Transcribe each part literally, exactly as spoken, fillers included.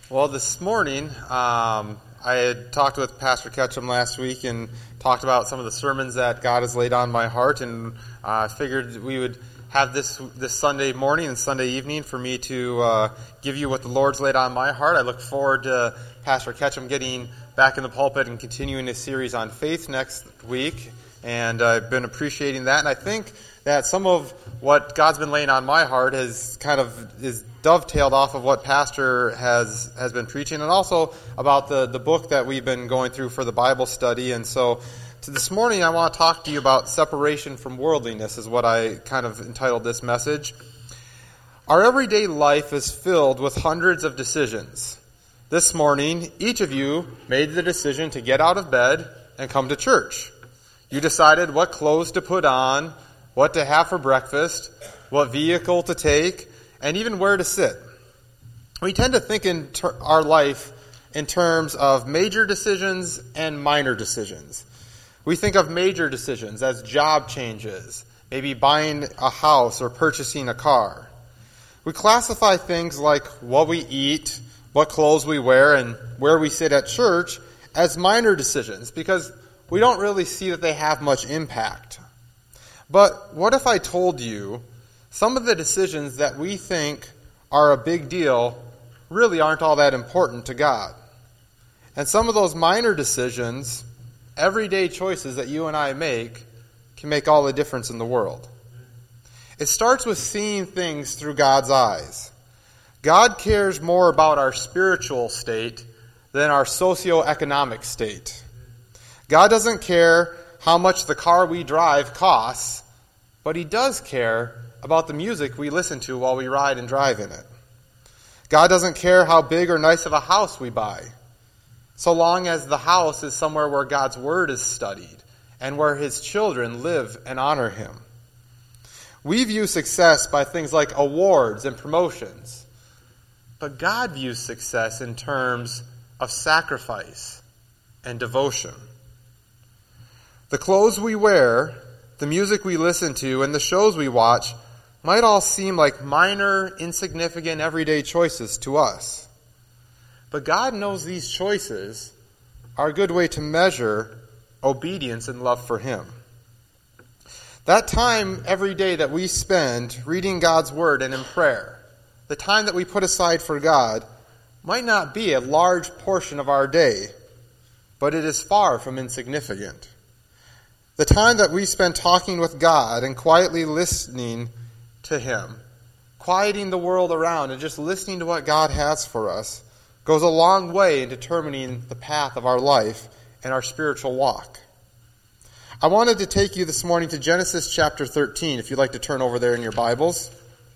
Well, this morning, um, I had talked with Pastor Ketchum last week and talked about some of the sermons that God has laid on my heart, and I uh, figured we would have this this Sunday morning and Sunday evening for me to uh, give you what the Lord's laid on my heart. I look forward to Pastor Ketchum getting back in the pulpit and continuing his series on faith next week, and I've been appreciating that, and I think that some of what God's been laying on my heart has kind of is dovetailed off of what Pastor has has been preaching, and also about the, the book that we've been going through for the Bible study. And so to this morning I want to talk to you about separation from worldliness, is what I kind of entitled this message. Our everyday life is filled with hundreds of decisions. This morning, each of you made the decision to get out of bed and come to church. You decided what clothes to put on, what to have for breakfast, what vehicle to take, and even where to sit. We tend to think in ter- our life in terms of major decisions and minor decisions. We think of major decisions as job changes, maybe buying a house or purchasing a car. We classify things like what we eat, what clothes we wear, and where we sit at church as minor decisions because we don't really see that they have much impact. But what if I told you some of the decisions that we think are a big deal really aren't all that important to God? And some of those minor decisions, everyday choices that you and I make, can make all the difference in the world. It starts with seeing things through God's eyes. God cares more about our spiritual state than our socioeconomic state. God doesn't care how much the car we drive costs, but He does care about the music we listen to while we ride and drive in it. God doesn't care how big or nice of a house we buy, so long as the house is somewhere where God's Word is studied and where His children live and honor Him. We view success by things like awards and promotions, but God views success in terms of sacrifice and devotion. The clothes we wear, the music we listen to, and the shows we watch might all seem like minor, insignificant, everyday choices to us. But God knows these choices are a good way to measure obedience and love for Him. That time every day that we spend reading God's Word and in prayer, the time that we put aside for God, might not be a large portion of our day, but it is far from insignificant. The time that we spend talking with God and quietly listening to Him, quieting the world around and just listening to what God has for us, goes a long way in determining the path of our life and our spiritual walk. I wanted to take you this morning to Genesis chapter thirteen, if you'd like to turn over there in your Bibles.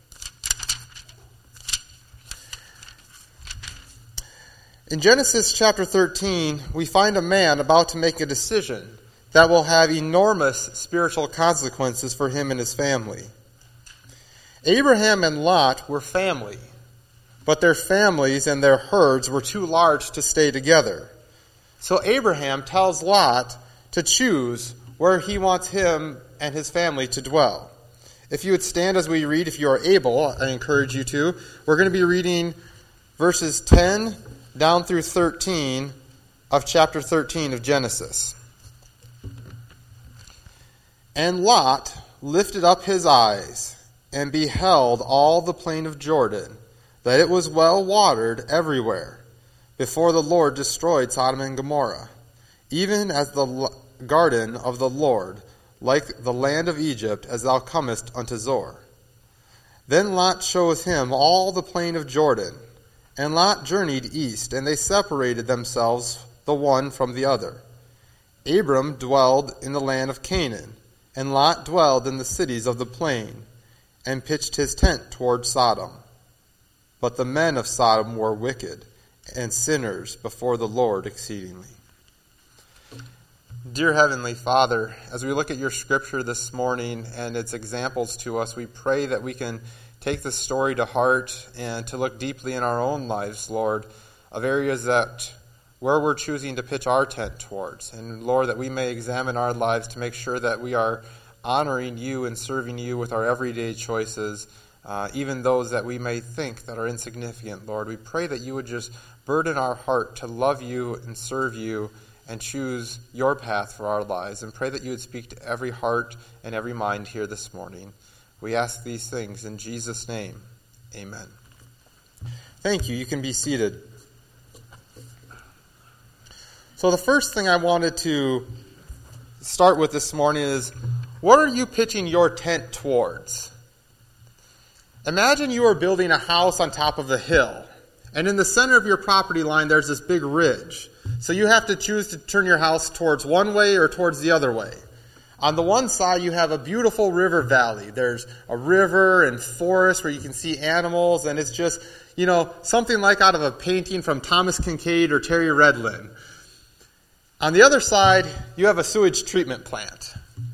In Genesis chapter thirteen, we find a man about to make a decision that will have enormous spiritual consequences for him and his family. Abraham and Lot were family, but their families and their herds were too large to stay together. So Abraham tells Lot to choose where he wants him and his family to dwell. If you would stand as we read, if you are able, I encourage you to. We're going to be reading verses ten down through thirteen of chapter thirteen of Genesis. And Lot lifted up his eyes and beheld all the plain of Jordan, that it was well watered everywhere, before the Lord destroyed Sodom and Gomorrah, even as the garden of the Lord, like the land of Egypt, as thou comest unto Zoar. Then Lot chose him all the plain of Jordan, and Lot journeyed east, and they separated themselves the one from the other. Abram dwelled in the land of Canaan, and Lot dwelled in the cities of the plain, and pitched his tent toward Sodom. But the men of Sodom were wicked, and sinners before the Lord exceedingly. Dear Heavenly Father, as we look at your scripture this morning and its examples to us, we pray that we can take this story to heart and to look deeply in our own lives, Lord, of areas that where we're choosing to pitch our tent towards. And Lord, that we may examine our lives to make sure that we are honoring you and serving you with our everyday choices uh, even those that we may think that are insignificant, Lord. We pray that you would just burden our heart to love you and serve you and choose your path for our lives, and pray that you would speak to every heart and every mind here this morning. We ask these things in Jesus' name. Amen. Thank you. You can be seated. So the first thing I wanted to start with this morning is, what are you pitching your tent towards? Imagine you are building a house on top of a hill, and in the center of your property line there's this big ridge. So you have to choose to turn your house towards one way or towards the other way. On the one side, you have a beautiful river valley. There's a river and forest where you can see animals, and it's just, you know, something like out of a painting from Thomas Kinkade or Terry Redlin. On the other side, you have a sewage treatment plant.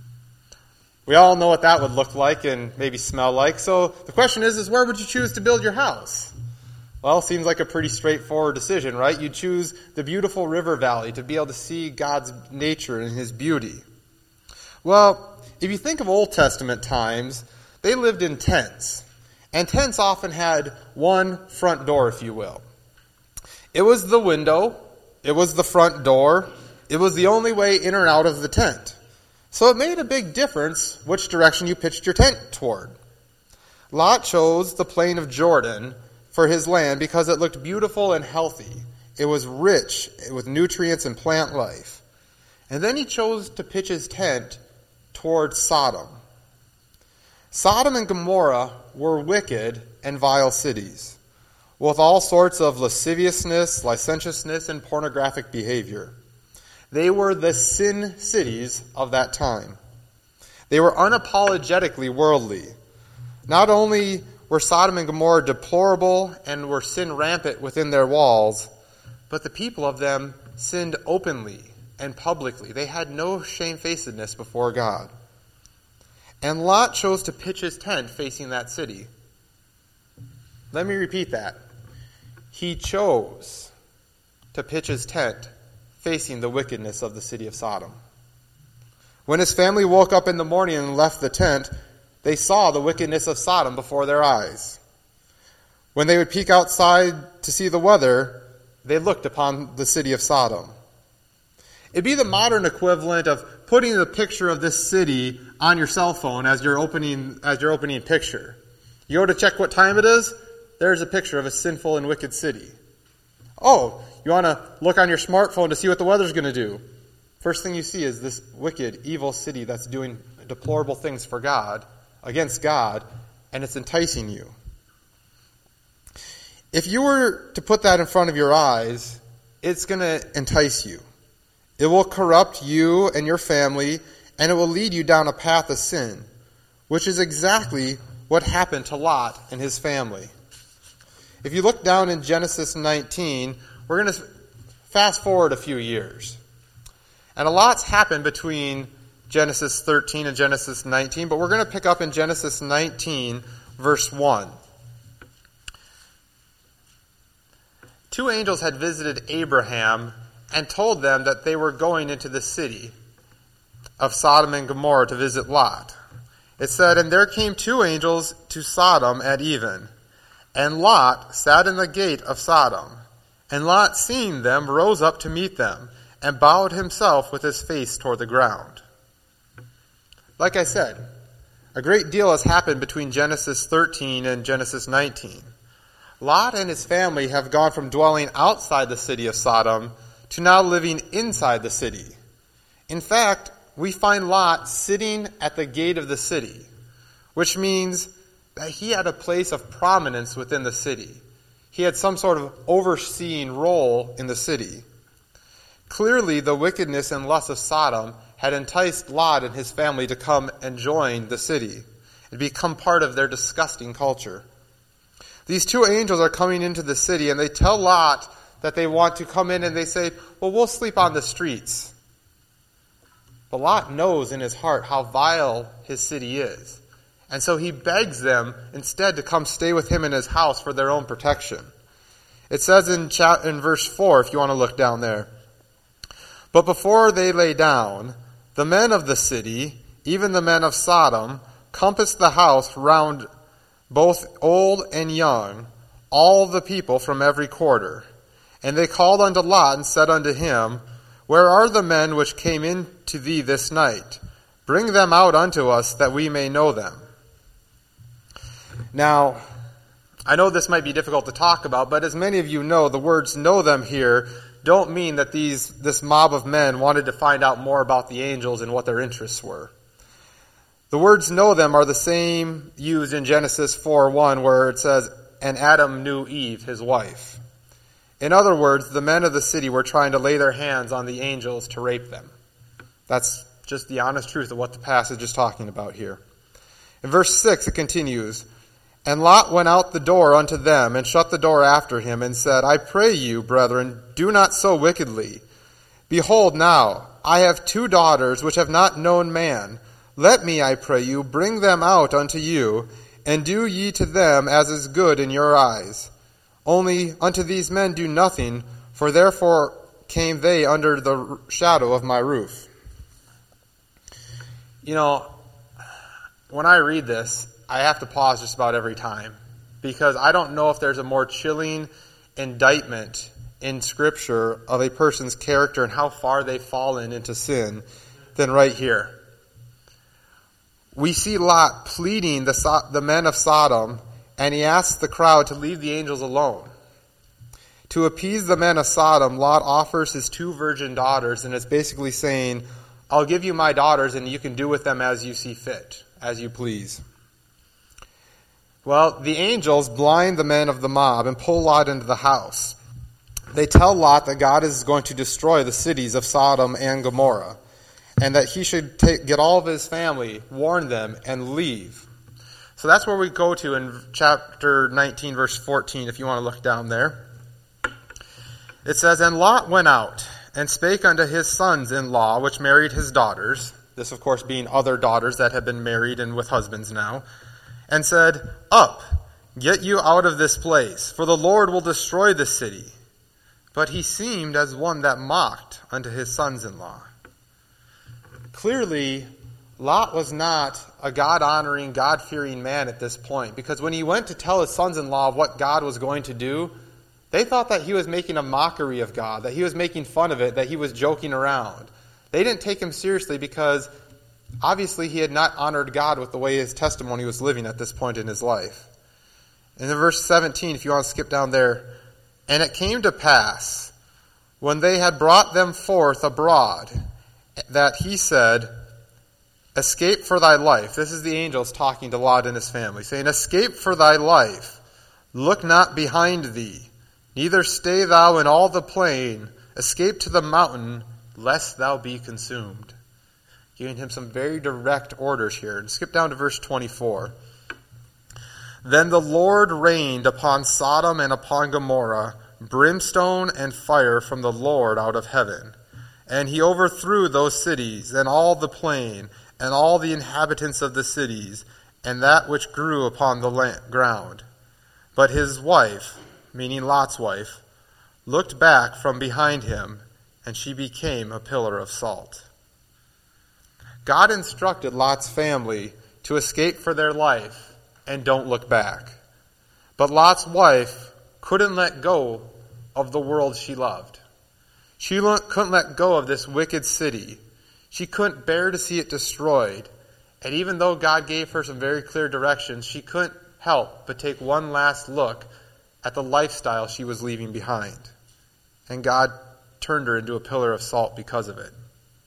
We all know what that would look like and maybe smell like. So the question is, is where would you choose to build your house? Well, seems like a pretty straightforward decision, right? You choose the beautiful river valley to be able to see God's nature and his beauty. Well, if you think of Old Testament times, they lived in tents. And tents often had one front door, if you will. It was the window. It was the front door. It was the only way in or out of the tent. So it made a big difference which direction you pitched your tent toward. Lot chose the plain of Jordan for his land because it looked beautiful and healthy. It was rich with nutrients and plant life. And then he chose to pitch his tent towards Sodom. Sodom and Gomorrah were wicked and vile cities, with all sorts of lasciviousness, licentiousness, and pornographic behavior. They were the sin cities of that time. They were unapologetically worldly. Not only were Sodom and Gomorrah deplorable and were sin rampant within their walls, but the people of them sinned openly and publicly. They had no shamefacedness before God. And Lot chose to pitch his tent facing that city. Let me repeat that. He chose to pitch his tent facing the wickedness of the city of Sodom. When his family woke up in the morning and left the tent, they saw the wickedness of Sodom before their eyes. When they would peek outside to see the weather, they looked upon the city of Sodom. It'd be the modern equivalent of putting the picture of this city on your cell phone as your opening as your opening picture. You go to check what time it is, there's a picture of a sinful and wicked city. Oh, you want to look on your smartphone to see what the weather's going to do. First thing you see is this wicked, evil city that's doing deplorable things for God, against God, and it's enticing you. If you were to put that in front of your eyes, it's going to entice you. It will corrupt you and your family, and it will lead you down a path of sin, which is exactly what happened to Lot and his family. If you look down in Genesis nineteen, we're going to fast forward a few years. And a lot's happened between Genesis thirteen and Genesis nineteen, but we're going to pick up in Genesis nineteen, verse one. Two angels had visited Abraham and told them that they were going into the city of Sodom and Gomorrah to visit Lot. It said, "And there came two angels to Sodom at even, and Lot sat in the gate of Sodom. And Lot, seeing them, rose up to meet them, and bowed himself with his face toward the ground." Like I said, a great deal has happened between Genesis thirteen and Genesis nineteen. Lot and his family have gone from dwelling outside the city of Sodom to now living inside the city. In fact, we find Lot sitting at the gate of the city, which means that he had a place of prominence within the city. He had some sort of overseeing role in the city. Clearly, the wickedness and lust of Sodom had enticed Lot and his family to come and join the city and become part of their disgusting culture. These two angels are coming into the city, and they tell Lot that they want to come in, and they say, "Well, we'll sleep on the streets." But Lot knows in his heart how vile his city is. And so he begs them instead to come stay with him in his house for their own protection. It says in, cha- in verse four, if you want to look down there, "But before they lay down, the men of the city, even the men of Sodom, compassed the house round both old and young, all the people from every quarter. And they called unto Lot and said unto him, Where are the men which came in to thee this night? Bring them out unto us, that we may know them. Now, I know this might be difficult to talk about, but as many of you know, the words know them here don't mean that these this mob of men wanted to find out more about the angels and what their interests were. The words know them are the same used in Genesis four one, where it says, And Adam knew Eve, his wife. In other words, the men of the city were trying to lay their hands on the angels to rape them. That's just the honest truth of what the passage is talking about here. In verse six, it continues, And Lot went out the door unto them, and shut the door after him, and said, I pray you, brethren, do not so wickedly. Behold now, I have two daughters which have not known man. Let me, I pray you, bring them out unto you, and do ye to them as is good in your eyes. Only unto these men do nothing, for therefore came they under the shadow of my roof. You know, when I read this, I have to pause just about every time, because I don't know if there's a more chilling indictment in Scripture of a person's character and how far they've fallen into sin than right here. We see Lot pleading the, the men of Sodom, and he asks the crowd to leave the angels alone. To appease the men of Sodom, Lot offers his two virgin daughters, and it's basically saying, I'll give you my daughters, and you can do with them as you see fit, as you please. Well, the angels blind the men of the mob and pull Lot into the house. They tell Lot that God is going to destroy the cities of Sodom and Gomorrah, and that he should take, get all of his family, warn them, and leave. So that's where we go to in chapter nineteen, verse fourteen, if you want to look down there. It says, And Lot went out, and spake unto his sons-in-law, which married his daughters, this of course being other daughters that had been married and with husbands now, and said, Up, get you out of this place, for the Lord will destroy this city. But he seemed as one that mocked unto his sons-in-law. Clearly, Lot was not a God-honoring, God-fearing man at this point, because when he went to tell his sons-in-law what God was going to do, they thought that he was making a mockery of God, that he was making fun of it, that he was joking around. They didn't take him seriously because obviously he had not honored God with the way his testimony was living at this point in his life. And in verse seventeen, if you want to skip down there, And it came to pass, when they had brought them forth abroad, that he said, Escape for thy life. This is the angels talking to Lot and his family, saying, Escape for thy life. Look not behind thee. Neither stay thou in all the plain. Escape to the mountain, lest thou be consumed. Giving him some very direct orders here. And skip down to verse twenty-four. Then the Lord rained upon Sodom and upon Gomorrah brimstone and fire from the Lord out of heaven. And he overthrew those cities, and all the plain, and all the inhabitants of the cities, and that which grew upon the land, ground. But his wife, meaning Lot's wife, looked back from behind him, and she became a pillar of salt. God instructed Lot's family to escape for their life and don't look back. But Lot's wife couldn't let go of the world she loved. She couldn't let go of this wicked city. She couldn't bear to see it destroyed. And even though God gave her some very clear directions, she couldn't help but take one last look at the lifestyle she was leaving behind. And God turned her into a pillar of salt because of it.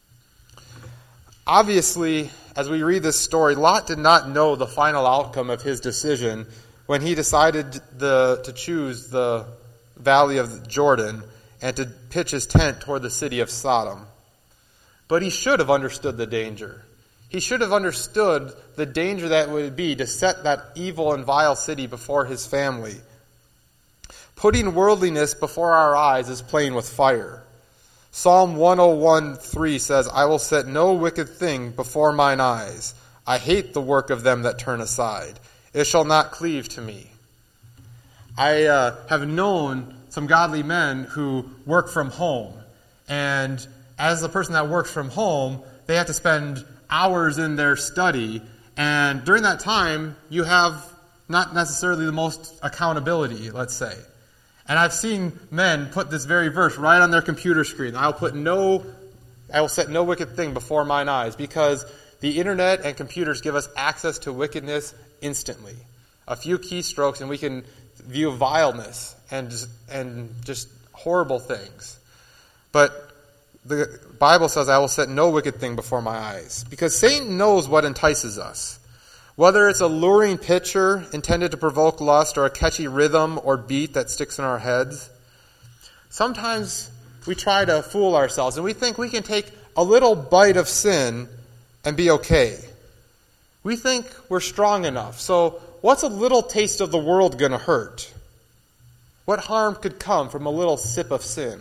Obviously, as we read this story, Lot did not know the final outcome of his decision when he decided the, to choose the valley of Jordan and to pitch his tent toward the city of Sodom. But he should have understood the danger. He should have understood the danger that it would be to set that evil and vile city before his family. Putting worldliness before our eyes is playing with fire. Psalm one oh one three says, I will set no wicked thing before mine eyes. I hate the work of them that turn aside. It shall not cleave to me. I uh, have known some godly men who work from home. And as a person that works from home, they have to spend hours in their study. And during that time, you have not necessarily the most accountability, let's say. And I've seen men put this very verse right on their computer screen. I'll put no, I will set no wicked thing before mine eyes, because the internet and computers give us access to wickedness instantly. A few keystrokes and we can view vileness and just, and just horrible things. But the Bible says, I will set no wicked thing before my eyes. Because Satan knows what entices us. Whether it's a luring picture intended to provoke lust or a catchy rhythm or beat that sticks in our heads. Sometimes we try to fool ourselves and we think we can take a little bite of sin and be okay. We think we're strong enough. So what's a little taste of the world going to hurt? What harm could come from a little sip of sin?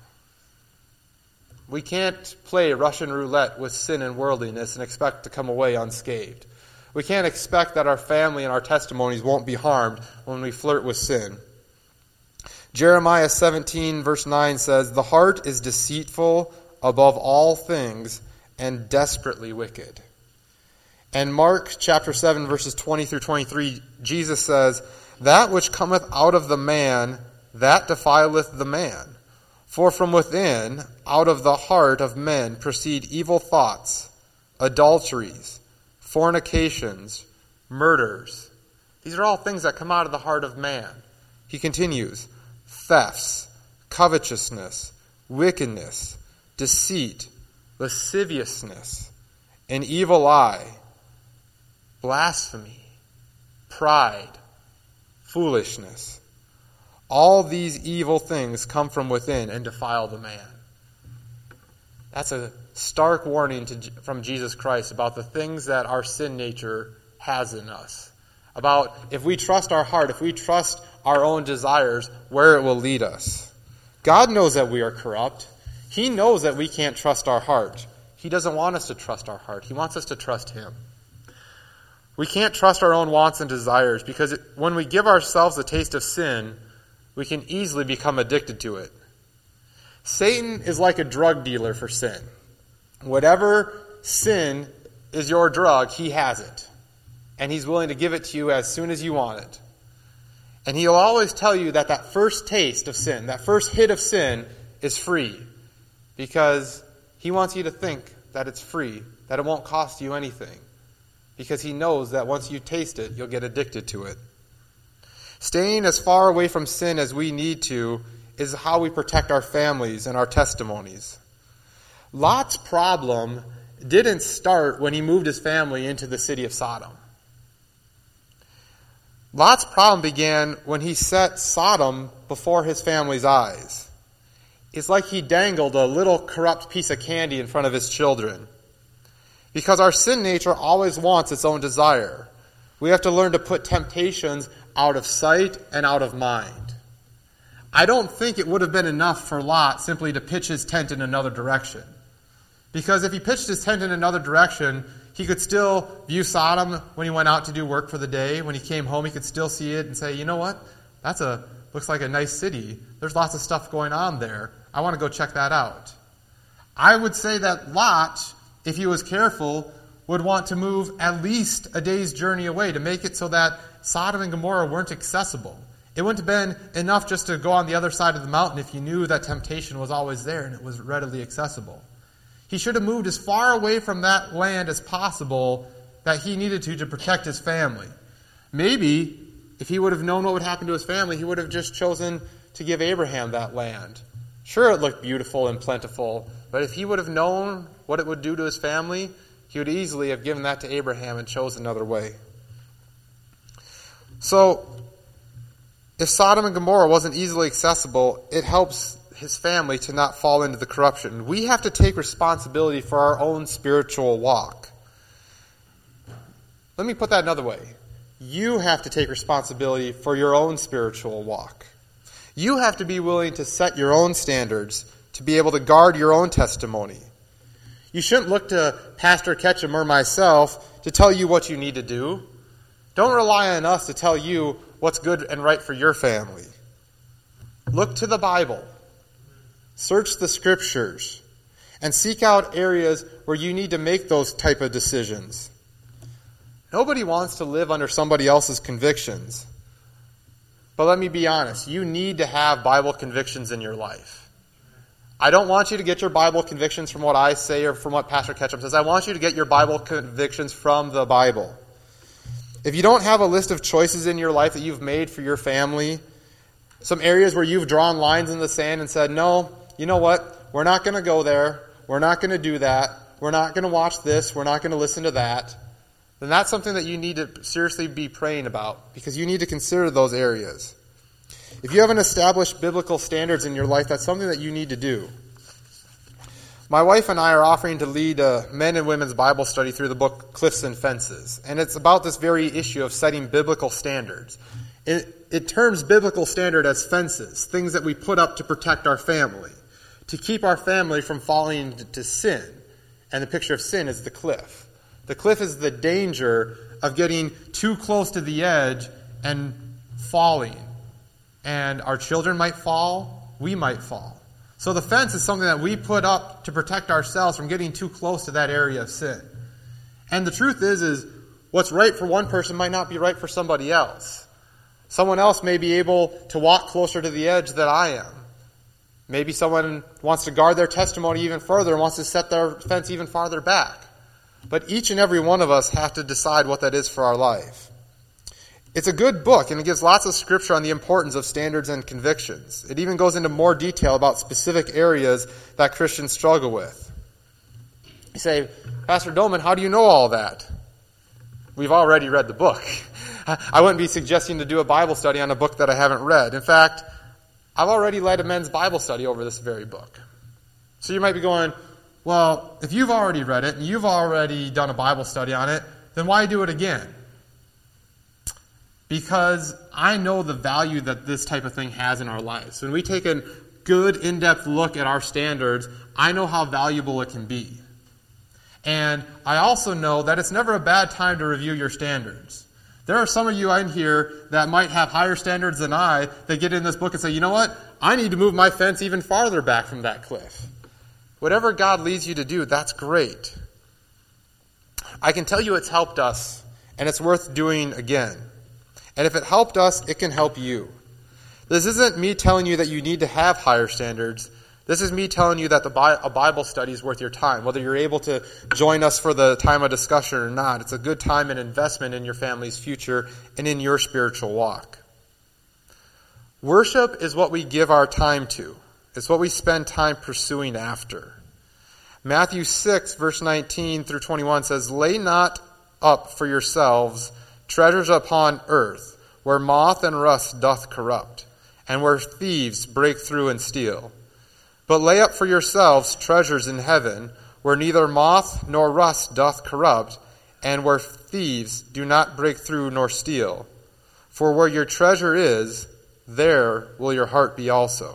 We can't play Russian roulette with sin and worldliness and expect to come away unscathed. We can't expect that our family and our testimonies won't be harmed when we flirt with sin. Jeremiah seventeen verse nine says, the heart is deceitful above all things and desperately wicked. And Mark chapter seven verses twenty through twenty-three, Jesus says, that which cometh out of the man, that defileth the man. For from within, out of the heart of men proceed evil thoughts, adulteries, fornications, murders. These are all things that come out of the heart of man. He continues, thefts, covetousness, wickedness, deceit, lasciviousness, an evil eye, blasphemy, pride, foolishness. All these evil things come from within and defile the man. That's a stark warning to, from Jesus Christ about the things that our sin nature has in us. About if we trust our heart, if we trust our own desires, where it will lead us. God knows that we are corrupt. He knows that we can't trust our heart. He doesn't want us to trust our heart. He wants us to trust Him. We can't trust our own wants and desires because it, when we give ourselves a taste of sin, we can easily become addicted to it. Satan is like a drug dealer for sin. Whatever sin is your drug, he has it. And he's willing to give it to you as soon as you want it. And he'll always tell you that that first taste of sin, that first hit of sin is free. Because he wants you to think that it's free, that it won't cost you anything. Because he knows that once you taste it, you'll get addicted to it. Staying as far away from sin as we need to is how we protect our families and our testimonies. Lot's problem didn't start when he moved his family into the city of Sodom. Lot's problem began when he set Sodom before his family's eyes. It's like he dangled a little corrupt piece of candy in front of his children. Because our sin nature always wants its own desire. We have to learn to put temptations out of sight and out of mind. I don't think it would have been enough for Lot simply to pitch his tent in another direction. Because if he pitched his tent in another direction, he could still view Sodom when he went out to do work for the day. When he came home, he could still see it and say, you know what? That's a looks like a nice city. There's lots of stuff going on there. I want to go check that out. I would say that Lot, if he was careful, would want to move at least a day's journey away to make it so that Sodom and Gomorrah weren't accessible. It wouldn't have been enough just to go on the other side of the mountain if you knew that temptation was always there and it was readily accessible. He should have moved as far away from that land as possible that he needed to to protect his family. Maybe if he would have known what would happen to his family, he would have just chosen to give Abraham that land. Sure, it looked beautiful and plentiful, but if he would have known what it would do to his family, he would easily have given that to Abraham and chose another way. So, if Sodom and Gomorrah wasn't easily accessible, it helps his family to not fall into the corruption. We have to take responsibility for our own spiritual walk. Let me put that another way. You have to take responsibility for your own spiritual walk. You have to be willing to set your own standards to be able to guard your own testimony. You shouldn't look to Pastor Ketchum or myself to tell you what you need to do. Don't rely on us to tell you what's good and right for your family. Look to the Bible. Search the Scriptures. And seek out areas where you need to make those type of decisions. Nobody wants to live under somebody else's convictions. But let me be honest, you need to have Bible convictions in your life. I don't want you to get your Bible convictions from what I say or from what Pastor Ketchum says. I want you to get your Bible convictions from the Bible. If you don't have a list of choices in your life that you've made for your family, some areas where you've drawn lines in the sand and said, no, you know what, we're not going to go there, we're not going to do that, we're not going to watch this, we're not going to listen to that, then that's something that you need to seriously be praying about, because you need to consider those areas. If you haven't established biblical standards in your life, that's something that you need to do. My wife and I are offering to lead a men and women's Bible study through the book Cliffs and Fences, and it's about this very issue of setting biblical standards. It, it terms biblical standard as fences, things that we put up to protect our family, to keep our family from falling into sin. And the picture of sin is the cliff. The cliff is the danger of getting too close to the edge and falling. And our children might fall, we might fall. So the fence is something that we put up to protect ourselves from getting too close to that area of sin. And the truth is, is what's right for one person might not be right for somebody else. Someone else may be able to walk closer to the edge than I am. Maybe someone wants to guard their testimony even further and wants to set their fence even farther back. But each and every one of us have to decide what that is for our life. It's a good book, and it gives lots of scripture on the importance of standards and convictions. It even goes into more detail about specific areas that Christians struggle with. You say, Pastor Dolman, how do you know all that? We've already read the book. I wouldn't be suggesting to do a Bible study on a book that I haven't read. In fact, I've already led a men's Bible study over this very book. So you might be going, well, if you've already read it and you've already done a Bible study on it, then why do it again? Because I know the value that this type of thing has in our lives. When we take a good, in-depth look at our standards, I know how valuable it can be. And I also know that it's never a bad time to review your standards. There are some of you in here that might have higher standards than I that get in this book and say, you know what? I need to move my fence even farther back from that cliff. Whatever God leads you to do, that's great. I can tell you it's helped us, and it's worth doing again. And if it helped us, it can help you. This isn't me telling you that you need to have higher standards. This is me telling you that the Bi- a Bible study is worth your time. Whether you're able to join us for the time of discussion or not, it's a good time and investment in your family's future and in your spiritual walk. Worship is what we give our time to. It's what we spend time pursuing after. Matthew six, verse nineteen through twenty-one says, lay not up for yourselves treasures upon earth, where moth and rust doth corrupt, and where thieves break through and steal. But lay up for yourselves treasures in heaven, where neither moth nor rust doth corrupt, and where thieves do not break through nor steal. For where your treasure is, there will your heart be also.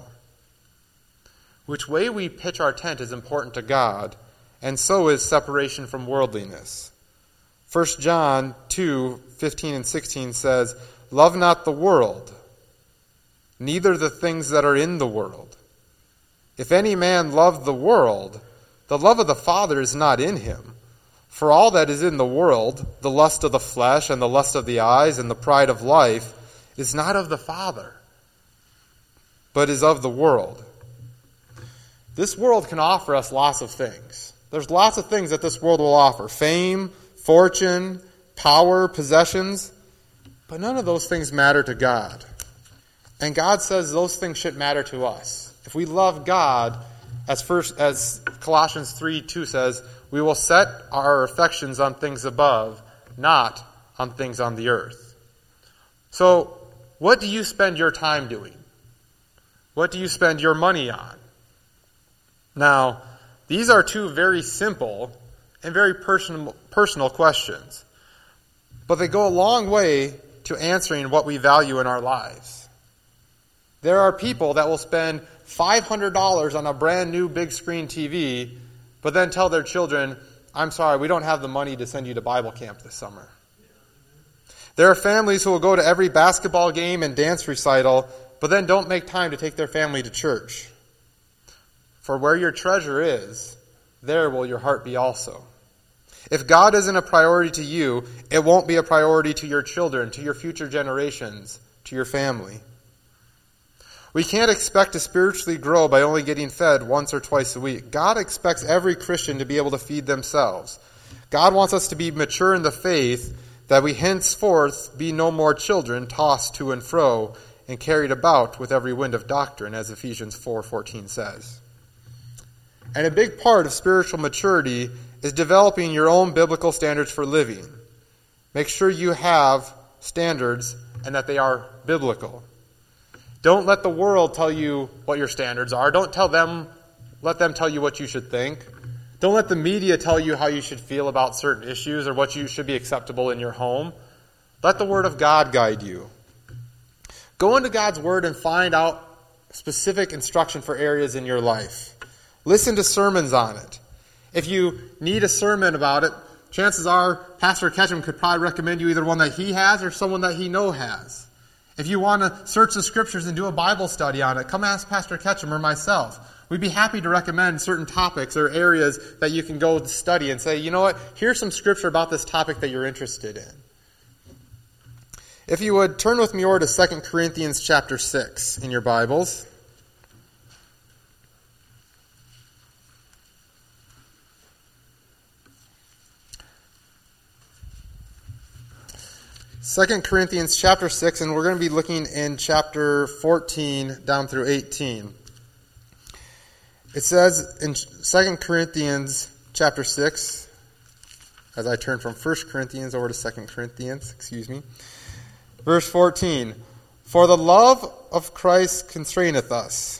Which way we pitch our tent is important to God, and so is separation from worldliness. First John two, fifteen and sixteen says, love not the world, neither the things that are in the world. If any man love the world, the love of the Father is not in him. For all that is in the world, the lust of the flesh and the lust of the eyes and the pride of life, is not of the Father, but is of the world. This world can offer us lots of things. There's lots of things that this world will offer. Fame, fortune, power, possessions. But none of those things matter to God. And God says those things should matter to us. If we love God, as first as Colossians three two says, we will set our affections on things above, not on things on the earth. So, what do you spend your time doing? What do you spend your money on? Now, these are two very simple and very personal, personal questions. But they go a long way to answering what we value in our lives. There are people that will spend five hundred dollars on a brand new big screen T V, but then tell their children, I'm sorry, we don't have the money to send you to Bible camp this summer. There are families who will go to every basketball game and dance recital, but then don't make time to take their family to church. For where your treasure is, there will your heart be also. If God isn't a priority to you, it won't be a priority to your children, to your future generations, to your family. We can't expect to spiritually grow by only getting fed once or twice a week. God expects every Christian to be able to feed themselves. God wants us to be mature in the faith, that we henceforth be no more children tossed to and fro and carried about with every wind of doctrine, as Ephesians four fourteen says. And a big part of spiritual maturity is developing your own biblical standards for living. Make sure you have standards and that they are biblical. Don't let the world tell you what your standards are. Don't tell them, let them tell you what you should think. Don't let the media tell you how you should feel about certain issues or what you should be acceptable in your home. Let the Word of God guide you. Go into God's Word and find out specific instruction for areas in your life. Listen to sermons on it. If you need a sermon about it, chances are Pastor Ketchum could probably recommend you either one that he has or someone that he knows has. If you want to search the Scriptures and do a Bible study on it, come ask Pastor Ketchum or myself. We'd be happy to recommend certain topics or areas that you can go study and say, you know what, here's some Scripture about this topic that you're interested in. If you would, turn with me over to Second Corinthians chapter six in your Bibles. Second Corinthians chapter six, and we're going to be looking in chapter fourteen down through eighteen. It says in Second Corinthians chapter six, as I turn from First Corinthians over to Second Corinthians, excuse me, verse fourteen, "For the love of Christ constraineth us."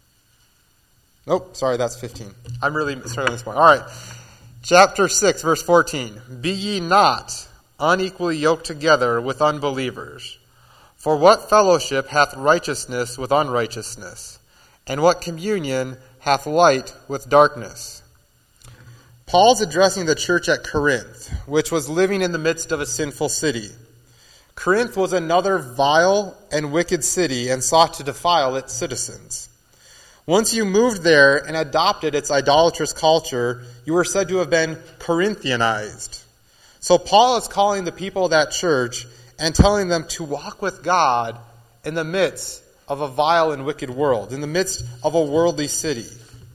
Nope, sorry, that's fifteen. I'm really starting on this point. All right, chapter six, verse fourteen, "Be ye not unequally yoked together with unbelievers. For what fellowship hath righteousness with unrighteousness? And what communion hath light with darkness?" Paul's addressing the church at Corinth, which was living in the midst of a sinful city. Corinth was another vile and wicked city and sought to defile its citizens. Once you moved there and adopted its idolatrous culture, you were said to have been Corinthianized. So Paul is calling the people of that church and telling them to walk with God in the midst of a vile and wicked world, in the midst of a worldly city.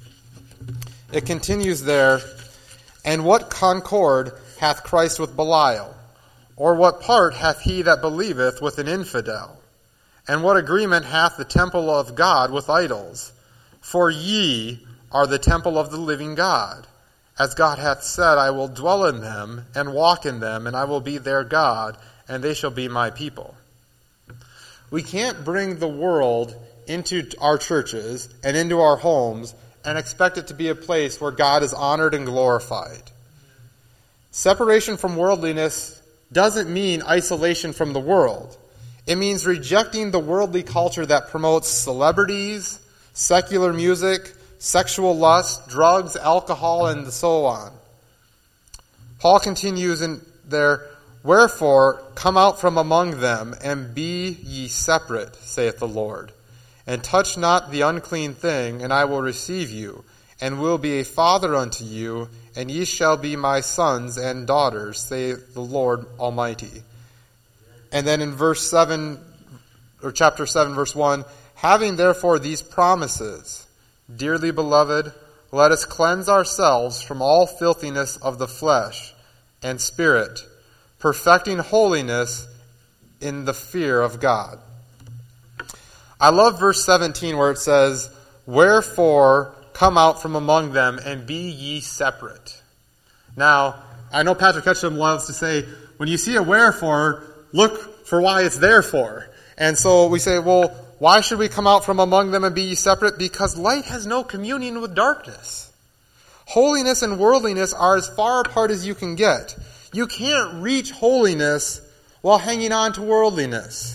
It continues there, "And what concord hath Christ with Belial? Or what part hath he that believeth with an infidel? And what agreement hath the temple of God with idols? For ye are the temple of the living God. As God hath said, I will dwell in them and walk in them, and I will be their God, and they shall be my people." We can't bring the world into our churches and into our homes and expect it to be a place where God is honored and glorified. Separation from worldliness doesn't mean isolation from the world. It means rejecting the worldly culture that promotes celebrities, secular music, sexual lust, drugs, alcohol, and so on. Paul continues in there, "Wherefore come out from among them, and be ye separate, saith the Lord. And touch not the unclean thing, and I will receive you, and will be a father unto you, and ye shall be my sons and daughters, saith the Lord Almighty." And then in verse seven, or chapter seven, verse one, "Having therefore these promises, dearly beloved, let us cleanse ourselves from all filthiness of the flesh and spirit, perfecting holiness in the fear of God." I love verse seventeen where it says, "Wherefore come out from among them and be ye separate." Now, I know Patrick Ketchum loves to say, when you see a wherefore, look for why it's there for. And so we say, well, why should we come out from among them and be ye separate? Because light has no communion with darkness. Holiness and worldliness are as far apart as you can get. You can't reach holiness while hanging on to worldliness.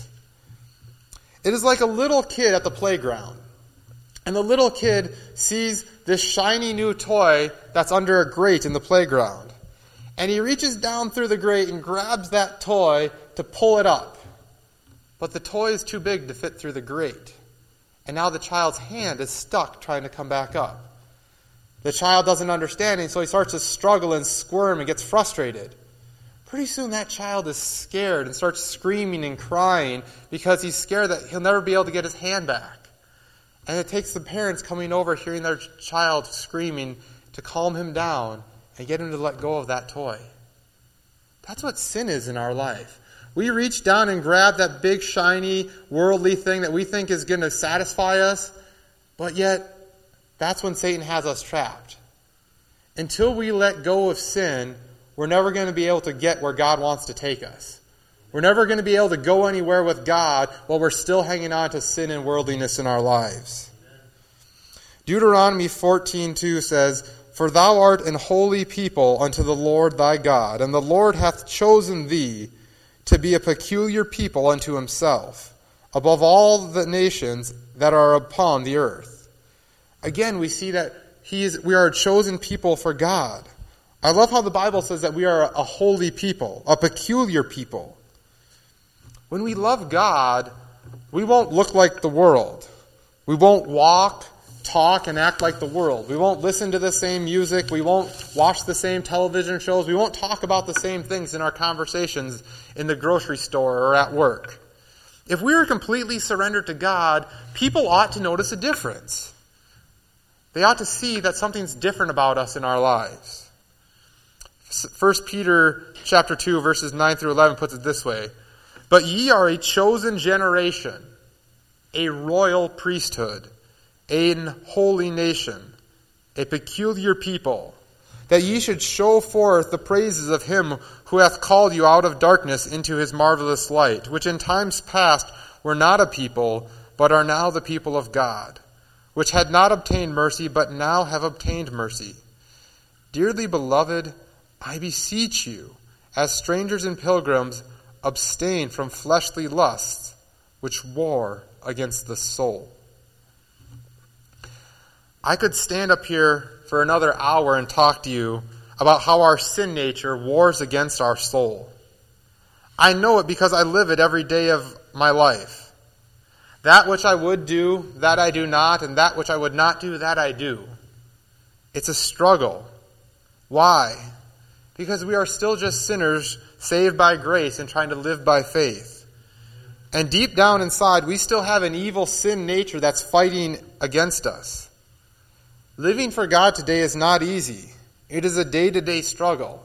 It is like a little kid at the playground. And the little kid sees this shiny new toy that's under a grate in the playground. And he reaches down through the grate and grabs that toy to pull it up. But the toy is too big to fit through the grate. And now the child's hand is stuck trying to come back up. The child doesn't understand, and so he starts to struggle and squirm and gets frustrated. Pretty soon that child is scared and starts screaming and crying because he's scared that he'll never be able to get his hand back. And it takes the parents coming over, hearing their child screaming, to calm him down and get him to let go of that toy. That's what sin is in our life. We reach down and grab that big, shiny, worldly thing that we think is going to satisfy us, but yet that's when Satan has us trapped. Until we let go of sin, we're never going to be able to get where God wants to take us. We're never going to be able to go anywhere with God while we're still hanging on to sin and worldliness in our lives. Deuteronomy fourteen two says, "For thou art an holy people unto the Lord thy God, and the Lord hath chosen thee to be a peculiar people unto himself, above all the nations that are upon the earth." Again, we see that he is, we are a chosen people for God. I love how the Bible says that we are a holy people, a peculiar people. When we love God, we won't look like the world. We won't walk, talk, and act like the world. We won't listen to the same music. We won't watch the same television shows. We won't talk about the same things in our conversations in the grocery store or at work. If we are completely surrendered to God, people ought to notice a difference. They ought to see that something's different about us in our lives. First Peter chapter two, verses nine through eleven puts it this way: "But ye are a chosen generation, a royal priesthood, an holy nation, a peculiar people, that ye should show forth the praises of him who hath called you out of darkness into his marvelous light, which in times past were not a people, but are now the people of God, which had not obtained mercy, but now have obtained mercy. Dearly beloved, I beseech you, as strangers and pilgrims, abstain from fleshly lusts, which war against the soul." I could stand up here for another hour and talk to you about how our sin nature wars against our soul. I know it because I live it every day of my life. That which I would do, that I do not, and that which I would not do, that I do. It's a struggle. Why? Because we are still just sinners saved by grace and trying to live by faith. And deep down inside, we still have an evil sin nature that's fighting against us. Living for God today is not easy. It is a day-to-day struggle.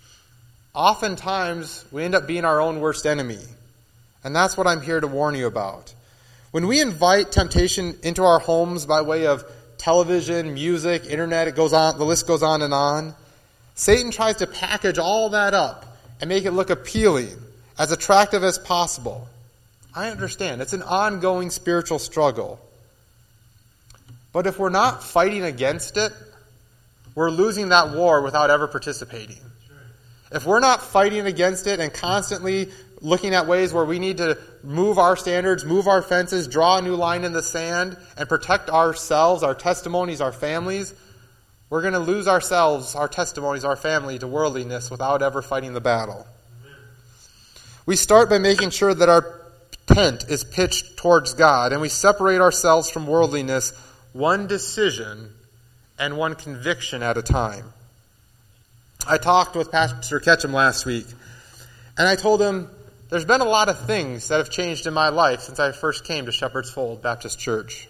Oftentimes, we end up being our own worst enemy. And that's what I'm here to warn you about. When we invite temptation into our homes by way of television, music, internet, it goes on, the list goes on and on, Satan tries to package all that up and make it look appealing, as attractive as possible. I understand. It's an ongoing spiritual struggle. But if we're not fighting against it, we're losing that war without ever participating. If we're not fighting against it and constantly looking at ways where we need to move our standards, move our fences, draw a new line in the sand, and protect ourselves, our testimonies, our families, we're going to lose ourselves, our testimonies, our family to worldliness without ever fighting the battle. We start by making sure that our tent is pitched towards God, and we separate ourselves from worldliness one decision and one conviction at a time. I talked with Pastor Ketchum last week, and I told him there's been a lot of things that have changed in my life since I first came to Shepherd's Fold Baptist Church.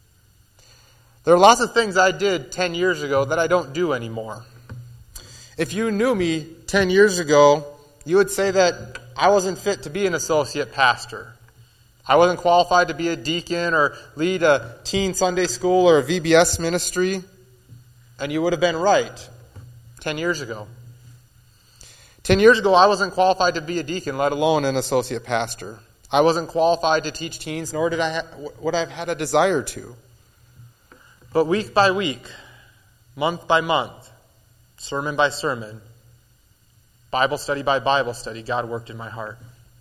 There are lots of things I did ten years ago that I don't do anymore. If you knew me ten years ago, you would say that I wasn't fit to be an associate pastor. I wasn't qualified to be a deacon or lead a teen Sunday school or a V B S ministry. And you would have been right ten years ago. Ten years ago, I wasn't qualified to be a deacon, let alone an associate pastor. I wasn't qualified to teach teens, nor did I ha- would I have had a desire to. But week by week, month by month, sermon by sermon, Bible study by Bible study, God worked in my heart.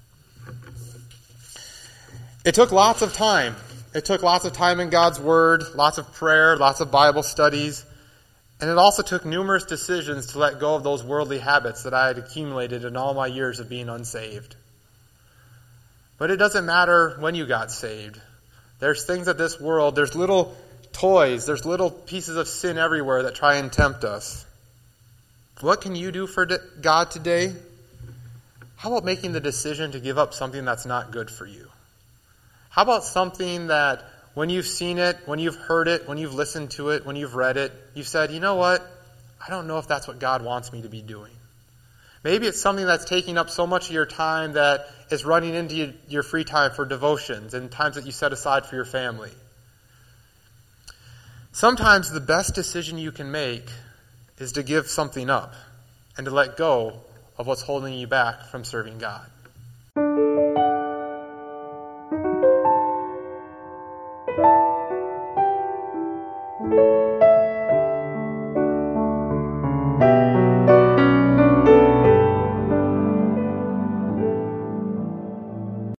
It took lots of time. It took lots of time in God's Word, lots of prayer, lots of Bible studies. And it also took numerous decisions to let go of those worldly habits that I had accumulated in all my years of being unsaved. But it doesn't matter when you got saved. There's things of this world, there's little toys. There's little pieces of sin everywhere that try and tempt us. What can you do for God today? How about making the decision to give up something that's not good for you? How about something that when you've seen it, when you've heard it, when you've listened to it, when you've read it, you've said, you know what? I don't know if that's what God wants me to be doing. Maybe it's something that's taking up so much of your time that is running into your free time for devotions and times that you set aside for your family. Sometimes the best decision you can make is to give something up and to let go of what's holding you back from serving God. Thank you.